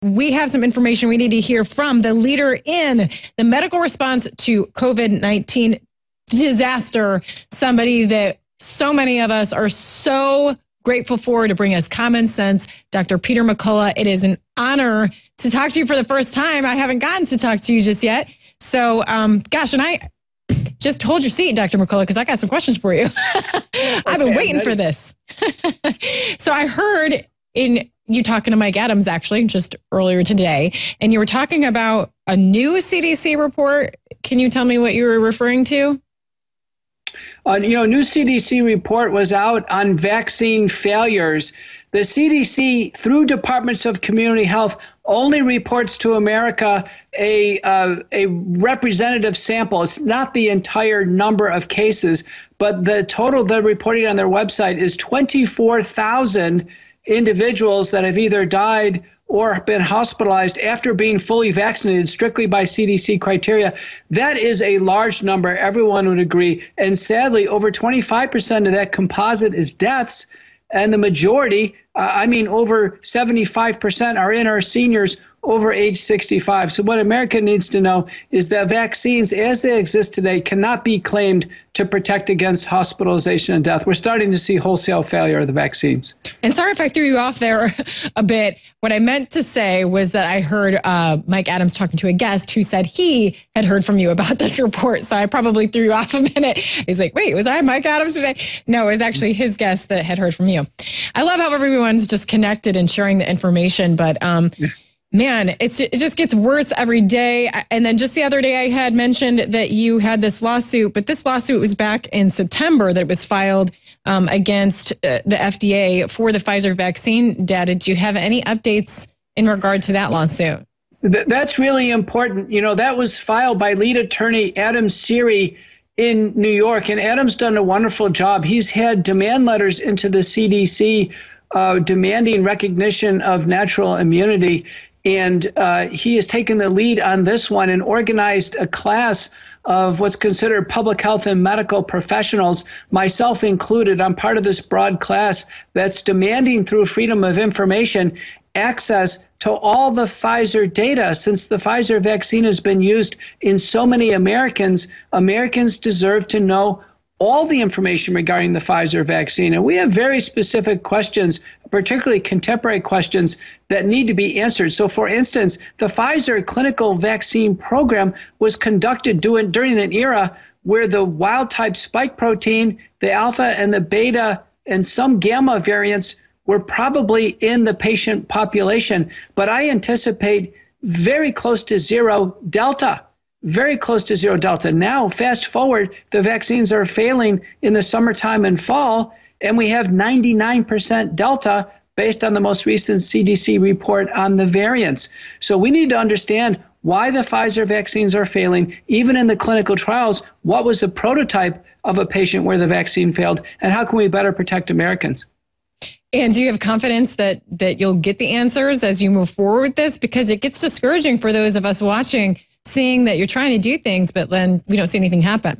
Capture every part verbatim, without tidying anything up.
we have some information we need to hear from the leader in the medical response to COVID nineteen disaster, somebody that so many of us are so grateful for to bring us common sense, Doctor Peter McCullough. It is an honor to talk to you for the first time. I haven't gotten to talk to you just yet. So, um, gosh, and I just hold your seat, Doctor McCullough, because I got some questions for you. I've been Okay, waiting for this. So I heard in you talking to Mike Adams, actually, just earlier today, and you were talking about a new C D C report. Can you tell me what you were referring to? Uh, you know, a new C D C report was out on vaccine failures. The C D C, through Departments of Community Health, only reports to America a uh, a representative sample. It's not the entire number of cases, but the total they're reporting on their website is twenty-four thousand individuals that have either died or been hospitalized after being fully vaccinated strictly by C D C criteria. That is a large number, everyone would agree. And sadly, over twenty-five percent of that composite is deaths. And the majority, uh, I mean, over seventy-five percent are in our seniors over age sixty-five. So what America needs to know is that vaccines, as they exist today, cannot be claimed to protect against hospitalization and death. We're starting to see wholesale failure of the vaccines. And sorry if I threw you off there a bit. What I meant to say was that I heard uh, Mike Adams talking to a guest who said he had heard from you about this report. So I probably threw you off a minute. He's like, wait, was I Mike Adams today? No, it was actually his guest that had heard from you. I love how everyone's just connected and sharing the information, but um, man, it's, it just gets worse every day. And then just the other day I had mentioned that you had this lawsuit, but this lawsuit was back in September that it was filed um, against uh, the F D A for the Pfizer vaccine data. Do you have any updates in regard to that lawsuit? That's really important. You know, that was filed by lead attorney Adam Seary in New York, and Adam's done a wonderful job. He's had demand letters into the C D C uh, demanding recognition of natural immunity. And uh, he has taken the lead on this one and organized a class of what's considered public health and medical professionals, myself included. I'm part of this broad class that's demanding, through freedom of information, access to all the Pfizer data. Since the Pfizer vaccine has been used in so many Americans, Americans deserve to know all the information regarding the Pfizer vaccine. And we have very specific questions, particularly contemporary questions, that need to be answered. So for instance, the Pfizer clinical vaccine program was conducted during, during an era where the wild type spike protein, the alpha and the beta, and some gamma variants were probably in the patient population. But I anticipate very close to zero delta. Very close to zero delta. Now, fast forward, the vaccines are failing in the summertime and fall, and we have ninety-nine percent delta based on the most recent C D C report on the variants. So we need to understand why the Pfizer vaccines are failing. Even in the clinical trials, what was a prototype of a patient where the vaccine failed, and how can we better protect Americans? And do you have confidence that that you'll get the answers as you move forward with this? Because it gets discouraging for those of us watching, seeing that you're trying to do things, but then we don't see anything happen.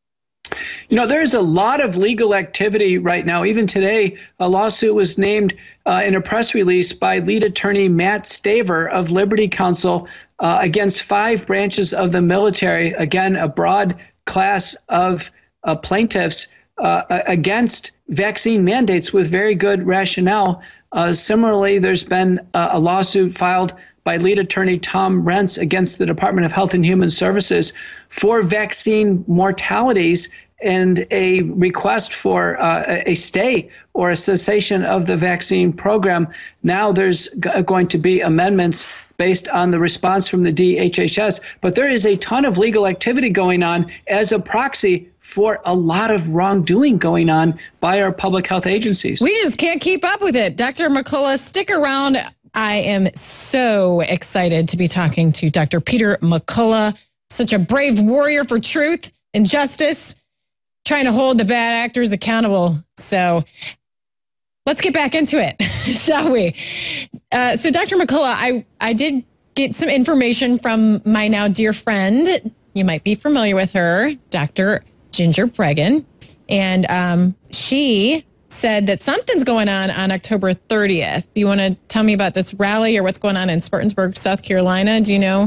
You know, there's a lot of legal activity right now. Even today, a lawsuit was named uh, in a press release by lead attorney Matt Staver of Liberty Counsel uh, against five branches of the military. Again, a broad class of uh, plaintiffs uh, against vaccine mandates with very good rationale. Uh, similarly, there's been uh, a lawsuit filed by lead attorney Tom Rentz against the Department of Health and Human Services for vaccine mortalities and a request for uh, a stay or a cessation of the vaccine program. Now there's g- going to be amendments based on the response from the D H H S, but there is a ton of legal activity going on as a proxy for a lot of wrongdoing going on by our public health agencies. We just can't keep up with it. Doctor McCullough, stick around. I am so excited to be talking to Doctor Peter McCullough, such a brave warrior for truth and justice, trying to hold the bad actors accountable. So let's get back into it, shall we? Uh, so Doctor McCullough, I, I did get some information from my now dear friend. You might be familiar with her, Doctor Ginger Breggin. And um, she said that something's going on on October thirtieth. Do you want to tell me about this rally or what's going on in Spartanburg, South Carolina? Do you know?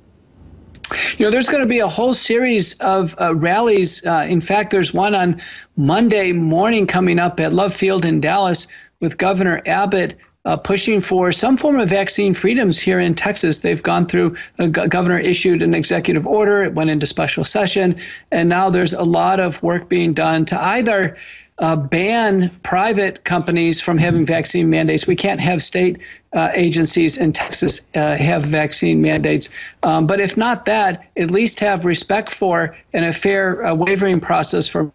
You know, there's going to be a whole series of uh, rallies. Uh, in fact, there's one on Monday morning coming up at Love Field in Dallas with Governor Abbott uh, pushing for some form of vaccine freedoms here in Texas. They've gone through, a go- governor issued an executive order. It went into special session. And now there's a lot of work being done to either Uh, ban private companies from having vaccine mandates. We can't have state uh, agencies in Texas uh, have vaccine mandates. Um, but if not that, at least have respect for and a fair uh, wavering process for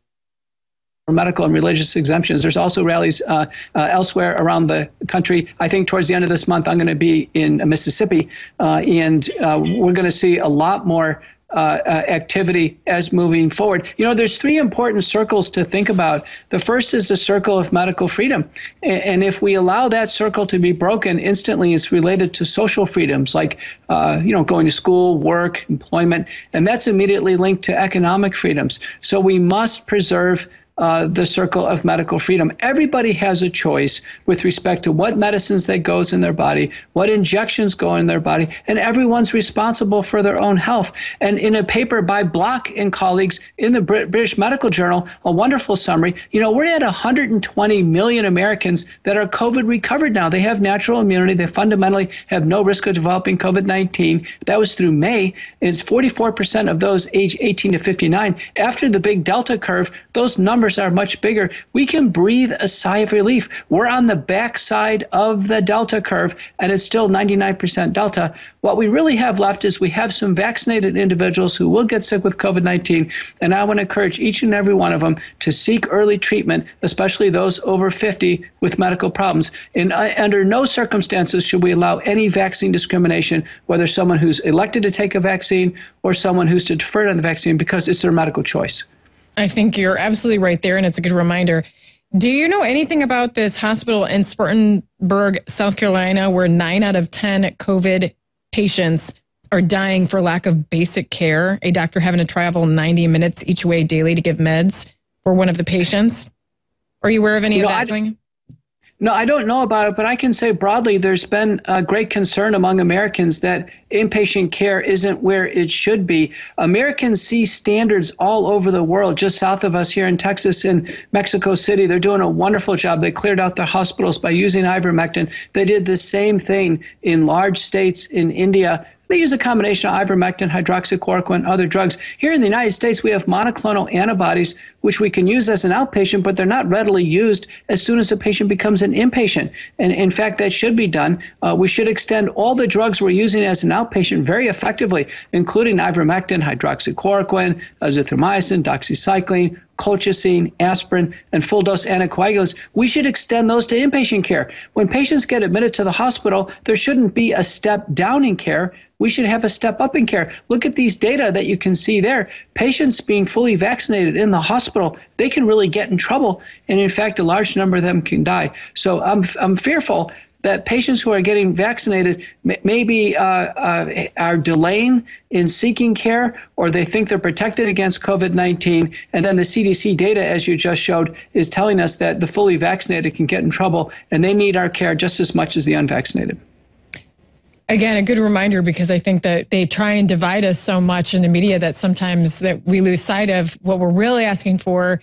for medical and religious exemptions. There's also rallies uh, uh, elsewhere around the country. I think towards the end of this month, I'm going to be in Mississippi, uh, and uh, we're going to see a lot more Uh, uh, activity as moving forward. You know, there's three important circles to think about. The first is the circle of medical freedom. And, and if we allow that circle to be broken, instantly it's related to social freedoms like, uh, you know, going to school, work, employment, and that's immediately linked to economic freedoms. So we must preserve Uh, the circle of medical freedom. Everybody has a choice with respect to what medicines that goes in their body, what injections go in their body, and everyone's responsible for their own health. And in a paper by Block and colleagues in the Brit- British Medical Journal, a wonderful summary, you know, we're at one hundred twenty million Americans that are COVID recovered now. They have natural immunity. They fundamentally have no risk of developing COVID nineteen. That was through May. It's forty-four percent of those age eighteen to fifty-nine. After the big Delta curve, those numbers are much bigger. We can breathe a sigh of relief. We're on the backside of the Delta curve, and it's still ninety-nine percent Delta. What we really have left is we have some vaccinated individuals who will get sick with COVID nineteen, and I want to encourage each and every one of them to seek early treatment, especially those over fifty with medical problems. And uh, under no circumstances should we allow any vaccine discrimination, whether someone who's elected to take a vaccine or someone who's deferred on the vaccine, because it's their medical choice. I think you're absolutely right there, and it's a good reminder. Do you know anything about this hospital in Spartanburg, South Carolina, where nine out of ten COVID patients are dying for lack of basic care? A doctor having to travel ninety minutes each way daily to give meds for one of the patients. Are you aware of any you of know, that I, going? No, I don't know about it, but I can say broadly there's been a great concern among Americans that inpatient care isn't where it should be. Americans see standards all over the world, just south of us here in Texas and Mexico City. They're doing a wonderful job. They cleared out their hospitals by using ivermectin. They did the same thing in large states in India. They use a combination of ivermectin, hydroxychloroquine, other drugs. Here in the United States, we have monoclonal antibodies, which we can use as an outpatient, but they're not readily used as soon as a patient becomes an inpatient. And in fact, that should be done. Uh, we should extend all the drugs we're using as an outpatient very effectively, including ivermectin, hydroxychloroquine, azithromycin, doxycycline, colchicine, aspirin, and full-dose anticoagulants. We should extend those to inpatient care. When patients get admitted to the hospital, there shouldn't be a step down in care. We should have a step up in care. Look at these data that you can see there. Patients being fully vaccinated in the hospital, they can really get in trouble. And in fact, a large number of them can die. So I'm, I'm fearful that patients who are getting vaccinated maybe uh, uh, are delaying in seeking care, or they think they're protected against COVID nineteen. And then the C D C data, as you just showed, is telling us that the fully vaccinated can get in trouble, and they need our care just as much as the unvaccinated. Again, a good reminder, because I think that they try and divide us so much in the media that sometimes that we lose sight of what we're really asking for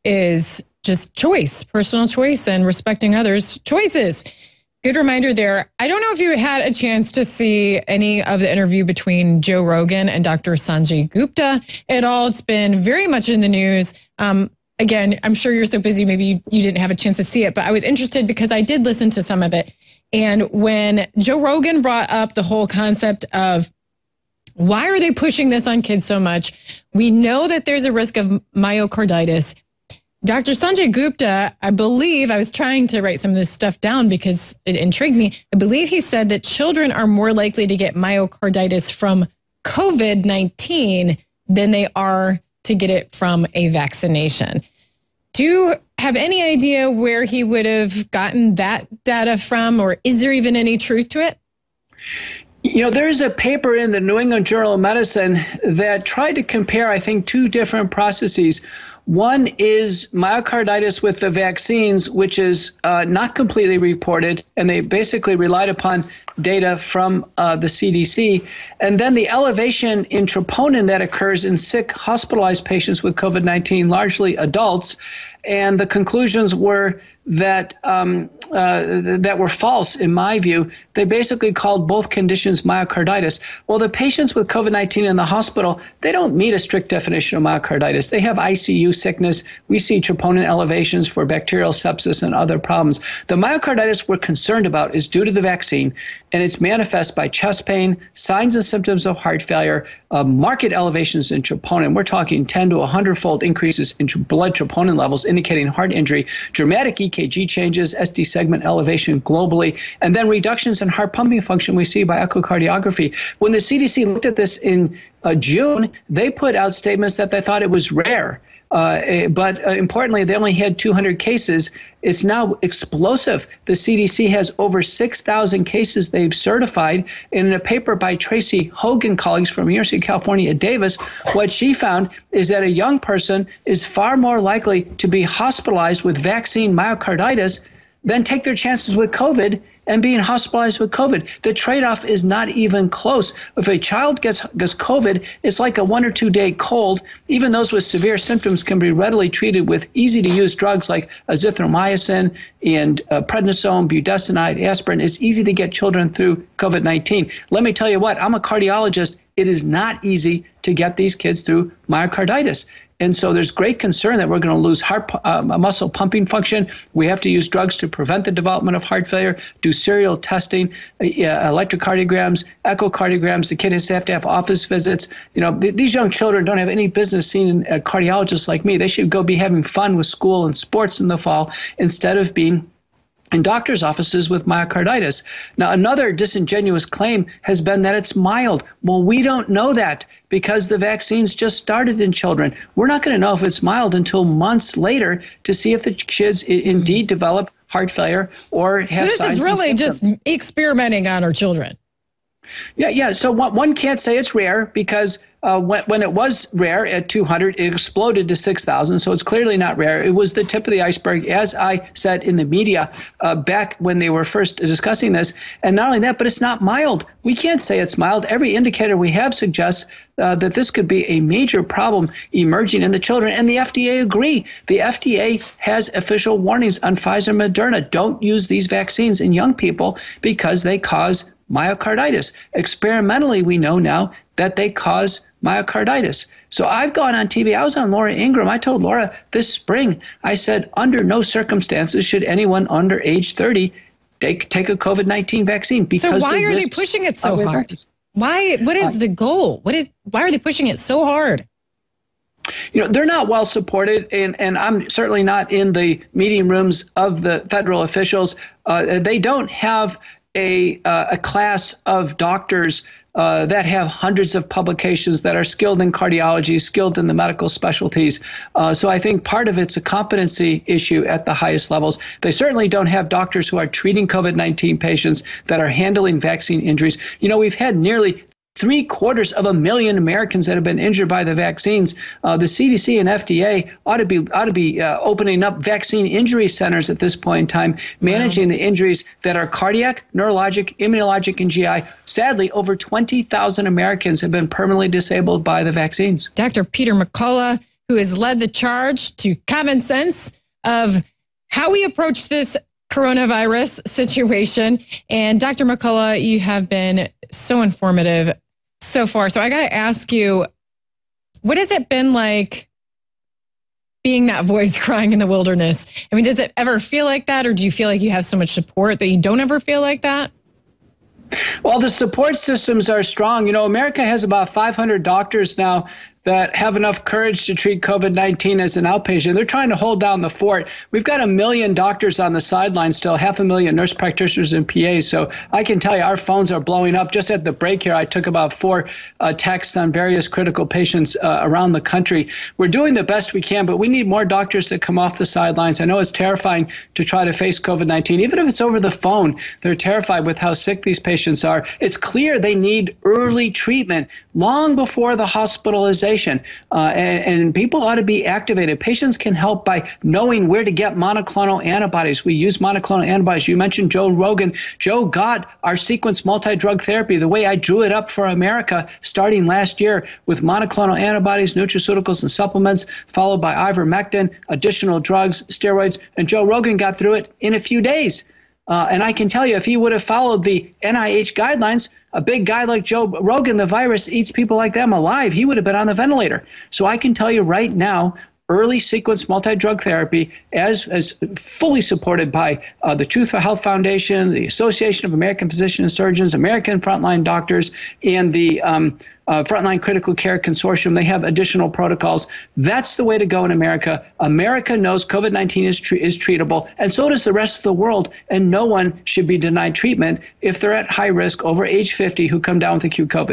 is just choice, personal choice, and respecting others' choices. Good reminder there. I don't know if you had a chance to see any of the interview between Joe Rogan and Doctor Sanjay Gupta at all. It's been very much in the news. Um, again, I'm sure you're so busy, maybe you, you didn't have a chance to see it, but I was interested because I did listen to some of it. And when Joe Rogan brought up the whole concept of why are they pushing this on kids so much? We know that there's a risk of myocarditis. Doctor Sanjay Gupta, I believe, I was trying to write some of this stuff down because it intrigued me. I believe he said that children are more likely to get myocarditis from COVID nineteen than they are to get it from a vaccination. Do you have any idea where he would have gotten that data from, or is there even any truth to it? You You know, there's a paper in the New England Journal of Medicine that tried to compare, I think, two different processes. One is myocarditis with the vaccines, which is uh, not completely reported, and they basically relied upon data from uh, the C D C. And then the elevation in troponin that occurs in sick hospitalized patients with COVID nineteen, largely adults. And the conclusions were that um, uh, that were false, in my view. They basically called both conditions myocarditis. Well, the patients with COVID nineteen in the hospital, they don't meet a strict definition of myocarditis. They have I C U sickness. We see troponin elevations for bacterial sepsis and other problems. The myocarditis we're concerned about is due to the vaccine, and it's manifest by chest pain, signs and symptoms of heart failure, uh, marked elevations in troponin. We're talking ten to one hundred fold increases in blood troponin levels, indicating heart injury, dramatic E K G changes, S T segment elevation globally, and then reductions in heart pumping function we see by echocardiography. When the C D C looked at this in uh, June, they put out statements that they thought it was rare. Uh, but uh, importantly, they only had two hundred cases. It's now explosive. The C D C has over six thousand cases they've certified. And in a paper by Tracy Hogan colleagues from University of California at Davis, what she found is that a young person is far more likely to be hospitalized with vaccine myocarditis than take their chances with COVID and being hospitalized with COVID. The trade-off is not even close. If a child gets, gets COVID, it's like a one or two day cold. Even those with severe symptoms can be readily treated with easy-to-use drugs like azithromycin and uh, prednisone, budesonide, aspirin. It's easy to get children through COVID nineteen. Let me tell you what, I'm a cardiologist. It is not easy to get these kids through myocarditis. And so there's great concern that we're going to lose heart uh, muscle pumping function. We have to use drugs to prevent the development of heart failure, do serial testing, uh, electrocardiograms, echocardiograms. The kids have to have office visits. You know, th- these young children don't have any business seeing a cardiologist like me. They should go be having fun with school and sports in the fall instead of being in doctors' offices with myocarditis. Now, another disingenuous claim has been that it's mild. Well, we don't know that because the vaccines just started in children. We're not going to know if it's mild until months later to see if the kids I- indeed develop heart failure or have so this signs is really and just symptoms. experimenting on our children. Yeah, yeah. So one, one can't say it's rare because uh, when, when it was rare at two hundred, it exploded to six thousand. So it's clearly not rare. It was the tip of the iceberg, as I said in the media uh, back when they were first discussing this. And not only that, but it's not mild. We can't say it's mild. Every indicator we have suggests uh, that this could be a major problem emerging in the children. And the F D A agree. The F D A has official warnings on Pfizer and Moderna. Don't use these vaccines in young people because they cause myocarditis. Experimentally, we know now that they cause myocarditis. So I've gone on T V. I was on Laura Ingraham. I told Laura this spring, I said, under no circumstances should anyone under age thirty take, take a COVID nineteen vaccine. Because so why the are they risks pushing it so of hard? Why? What is the goal? What is? Why are they pushing it so hard? You know, they're not well supported, and, and I'm certainly not in the meeting rooms of the federal officials. Uh, they don't have a uh, a class of doctors uh, that have hundreds of publications that are skilled in cardiology, skilled in the medical specialties. Uh, so I think part of it's a competency issue at the highest levels. They certainly don't have doctors who are treating COVID nineteen patients that are handling vaccine injuries. You know, we've had nearly Three quarters of a million Americans that have been injured by the vaccines. Uh, the C D C and F D A ought to be ought to be uh, opening up vaccine injury centers at this point in time, managing wow. the injuries that are cardiac, neurologic, immunologic, and G I. Sadly, over twenty thousand Americans have been permanently disabled by the vaccines. Doctor Peter McCullough, who has led the charge to common sense of how we approach this coronavirus situation. And Doctor McCullough, you have been so informative so far. So I got to ask you, what has it been like being that voice crying in the wilderness? I mean, does it ever feel like that? Or do you feel like you have so much support that you don't ever feel like that? Well, the support systems are strong. You know, America has about five hundred doctors now that have enough courage to treat COVID nineteen as an outpatient. They're trying to hold down the fort. We've got a million doctors on the sidelines still, half a million nurse practitioners and P As. So I can tell you our phones are blowing up. Just at the break here, I took about four uh, texts on various critical patients uh, around the country. We're doing the best we can, but we need more doctors to come off the sidelines. I know it's terrifying to try to face COVID nineteen. Even if it's over the phone, they're terrified with how sick these patients are. It's clear they need early treatment long before the hospitalization. Uh, and, and people ought to be activated. Patients can help by knowing where to get monoclonal antibodies. We use monoclonal antibodies. You mentioned Joe Rogan. Joe got our sequence multi-drug therapy the way I drew it up for America starting last year with monoclonal antibodies, nutraceuticals, and supplements, followed by ivermectin, additional drugs, steroids. And Joe Rogan got through it in a few days. Uh, and I can tell you, if he would have followed the N I H guidelines, a big guy like Joe Rogan, the virus eats people like them alive. He would have been on the ventilator. So I can tell you right now, early sequence multi-drug therapy, as, as fully supported by uh, the Truth for Health Foundation, the Association of American Physicians and Surgeons, American Frontline Doctors, and the um, uh, Frontline Critical Care Consortium. They have additional protocols. That's the way to go in America. America knows COVID nineteen is, tre- is treatable, and so does the rest of the world. And no one should be denied treatment if they're at high risk over age fifty who come down with acute COVID.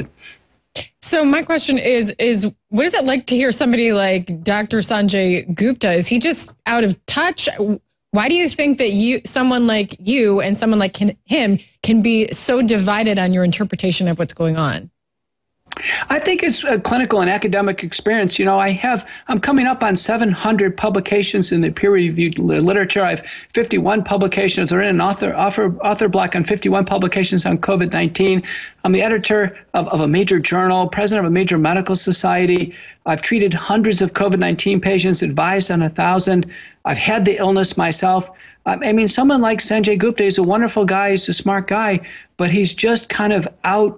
So my question is, is what is it like to hear somebody like Doctor Sanjay Gupta? Is he just out of touch? Why do you think that you, someone like you and someone like can, him can be so divided on your interpretation of what's going on? I think it's a clinical and academic experience. You know, I have, I'm coming up on seven hundred publications in the peer-reviewed literature. I have fifty-one publications, or in an author, author, author block on fifty-one publications on COVID nineteen. I'm the editor of, of a major journal, president of a major medical society. I've treated hundreds of COVID nineteen patients, advised on a thousand. I've had the illness myself. I mean, someone like Sanjay Gupta is a wonderful guy. He's a smart guy, but he's just kind of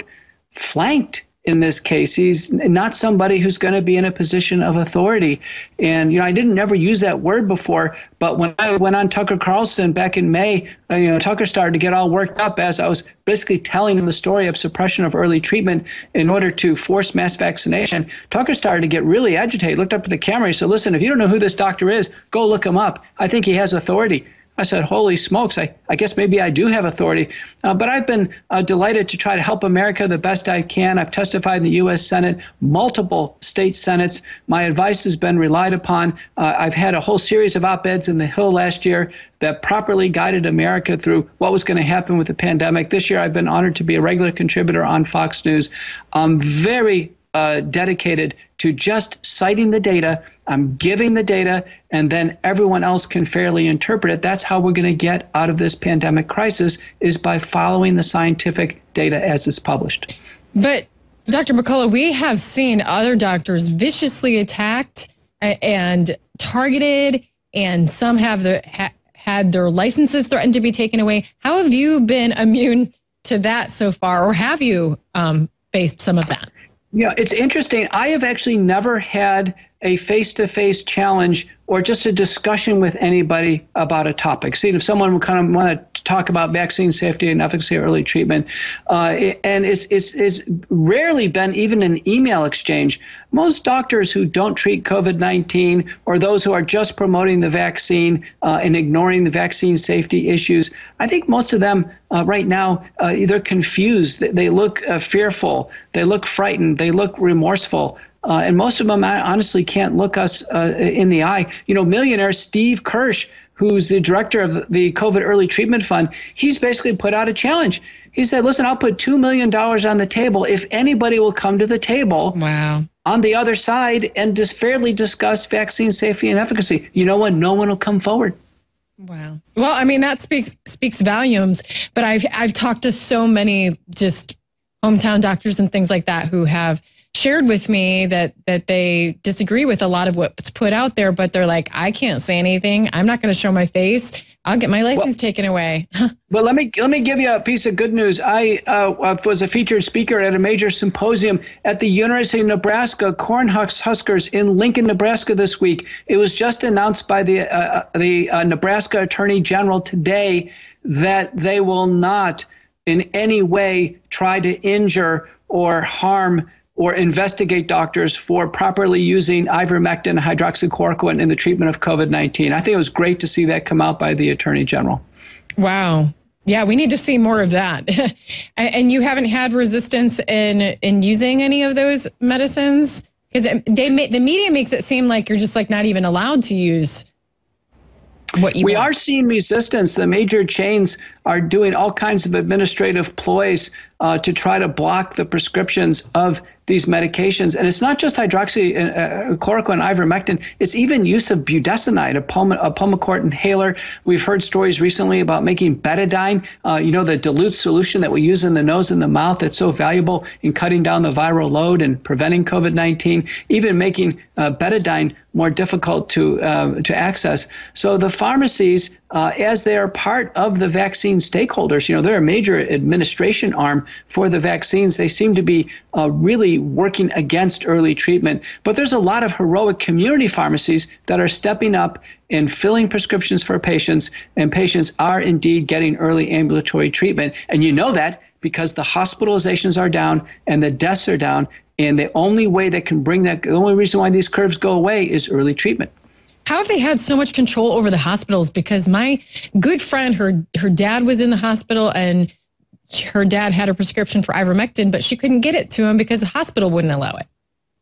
outflanked. In this case, he's not somebody who's going to be in a position of authority. And, you know, I didn't never use that word before, but when I went on Tucker Carlson back in May, you know, Tucker started to get all worked up as I was basically telling him the story of suppression of early treatment in order to force mass vaccination. Tucker started to get really agitated, looked up at the camera. He said, listen, if you don't know who this doctor is, go look him up. I think he has authority. I said, holy smokes, I, I guess maybe I do have authority. Uh, but I've been uh, delighted to try to help America the best I can. I've testified in the U S Senate, multiple state senates. My advice has been relied upon. Uh, I've had a whole series of op-eds in the Hill last year that properly guided America through what was going to happen with the pandemic. This year, I've been honored to be a regular contributor on Fox News. I'm very Uh, dedicated to just citing the data. I'm giving the data, and then everyone else can fairly interpret it. That's how we're going to get out of this pandemic crisis, is by following the scientific data as it's published. But Doctor McCullough, we have seen other doctors viciously attacked and targeted, and some have the, ha, had their licenses threatened to be taken away. How have you been immune to that so far, or have you um, faced some of that? Yeah, it's interesting. I have actually never had a face-to-face challenge or just a discussion with anybody about a topic. See, if someone would kind of want to talk about vaccine safety and efficacy of early treatment, uh, and it's, it's, it's rarely been even an email exchange. Most doctors who don't treat COVID nineteen, or those who are just promoting the vaccine uh, and ignoring the vaccine safety issues, I think most of them uh, right now, uh, they're confused. They look uh, fearful. They look frightened. They look remorseful. Uh, and most of them honestly can't look us uh, in the eye. You know, millionaire Steve Kirsch, who's the director of the COVID Early Treatment Fund, he's basically put out a challenge. He said, listen, I'll put two million dollars on the table if anybody will come to the table wow. on the other side and just fairly discuss vaccine safety and efficacy. You know what? No one will come forward. Wow. Well, I mean, that speaks speaks volumes, but I've I've talked to so many just hometown doctors and things like that who have shared with me that that they disagree with a lot of what's put out there, but they're like, I can't say anything. I'm not going to show my face. I'll get my license well, taken away. Well, let me let me give you a piece of good news. I uh, was a featured speaker at a major symposium at the University of Nebraska Cornhuskers in Lincoln, Nebraska this week. It was just announced by the uh, the uh, Nebraska Attorney General today that they will not in any way try to injure or harm or investigate doctors for properly using ivermectin and hydroxychloroquine in the treatment of COVID nineteen. I think it was great to see that come out by the Attorney General. Wow. Yeah, we need to see more of that. And you haven't had resistance in in using any of those medicines? Because they the media makes it seem like you're just like not even allowed to use what you We want. are seeing resistance. The major chains are doing all kinds of administrative ploys uh, to try to block the prescriptions of these medications. And it's not just hydroxychloroquine, uh, ivermectin. It's even use of budesonide, a, pulm- a Pulmicort inhaler. We've heard stories recently about making betadine, uh, you know, the dilute solution that we use in the nose and the mouth that's so valuable in cutting down the viral load and preventing COVID nineteen, even making uh, betadine more difficult to uh, to access. So the pharmacies, uh, as they are part of the vaccine stakeholders, you know, they're a major administration arm for the vaccines. They seem to be uh, really working against early treatment. But there's a lot of heroic community pharmacies that are stepping up and filling prescriptions for patients, and patients are indeed getting early ambulatory treatment. And you know that because the hospitalizations are down and the deaths are down. And the only way that can bring that, the only reason why these curves go away is early treatment. How have they had so much control over the hospitals? Because my good friend, her her dad was in the hospital and her dad had a prescription for ivermectin, but she couldn't get it to him because the hospital wouldn't allow it.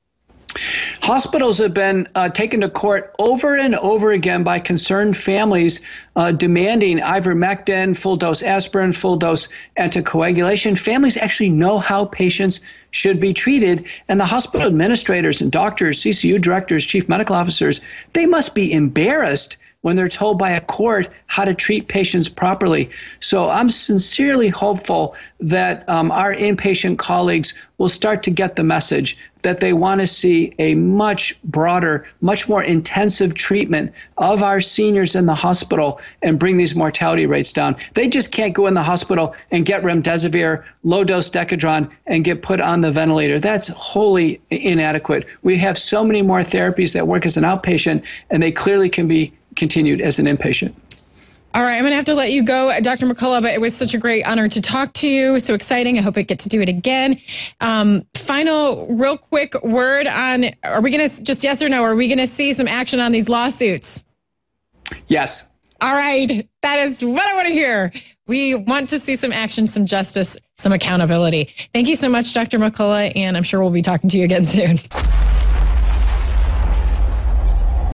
Hospitals have been uh, taken to court over and over again by concerned families uh, demanding ivermectin, full-dose aspirin, full-dose anticoagulation. Families actually know how patients should be treated, and the hospital administrators and doctors, C C U directors, chief medical officers, they must be embarrassed when they're told by a court how to treat patients properly. So I'm sincerely hopeful that um, our inpatient colleagues will start to get the message that they want to see a much broader, much more intensive treatment of our seniors in the hospital and bring these mortality rates down. They just can't go in the hospital and get remdesivir, low-dose Decadron, and get put on the ventilator. That's wholly inadequate. We have so many more therapies that work as an outpatient, and they clearly can be continued as an inpatient. All right, I'm going to have to let you go, Doctor McCullough, but it was such a great honor to talk to you. So exciting. I hope I get to do it again. Um, final, real quick word on, are we going to, just yes or no, are we going to see some action on these lawsuits? Yes. All right. That is what I want to hear. We want to see some action, some justice, some accountability. Thank you so much, Doctor McCullough, and I'm sure we'll be talking to you again soon.